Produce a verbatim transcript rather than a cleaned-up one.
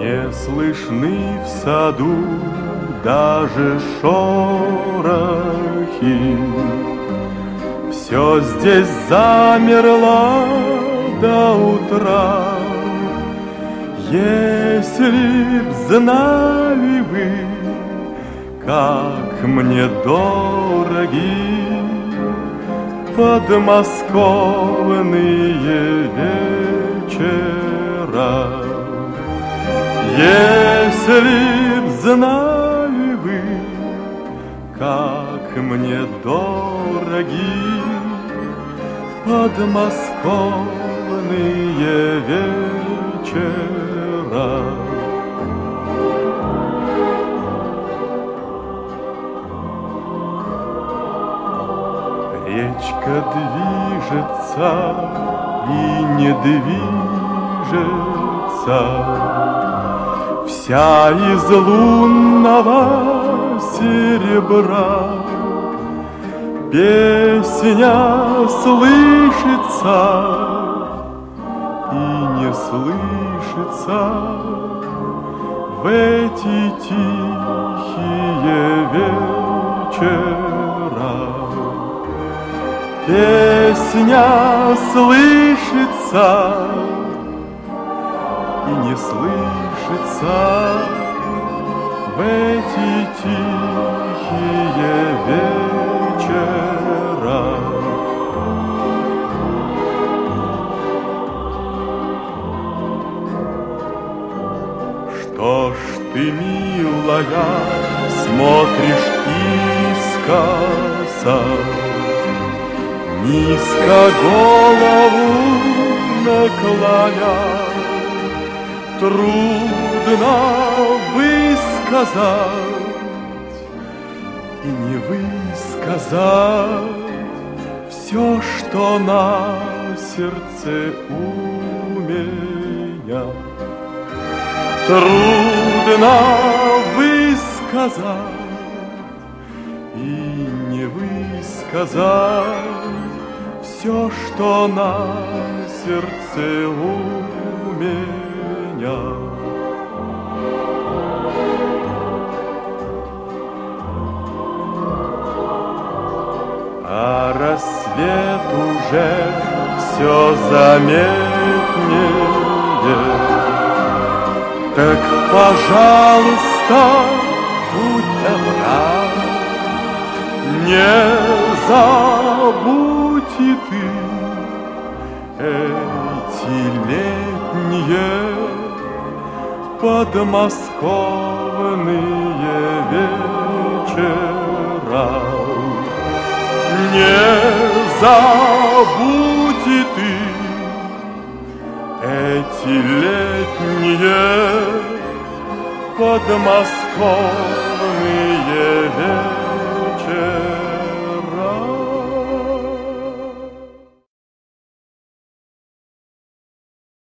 Не слышны в саду даже шорохи. Все здесь замерло до утра. Если б знали вы, как мне дороги подмосковные вечера. Если б знали вы, как мне дороги подмосковные вечера. Речка движется и не движется, вся из лунного серебра. Песня слышится и не слышится в эти тихие вечера. Песня слышится и не слышится в эти тихие вечера. Что ж ты, милая, смотришь искоса, низко голову наклоня? Трудно высказать и не высказать все, что на сердце у меня. Трудно высказать и не высказать все, что на сердце у меня. А рассвет уже все заметнее. Так, пожалуйста, будь добра, не забудь и ты эти летние подмосковные вечера. Не забудь и ты эти летние подмосковные вечера.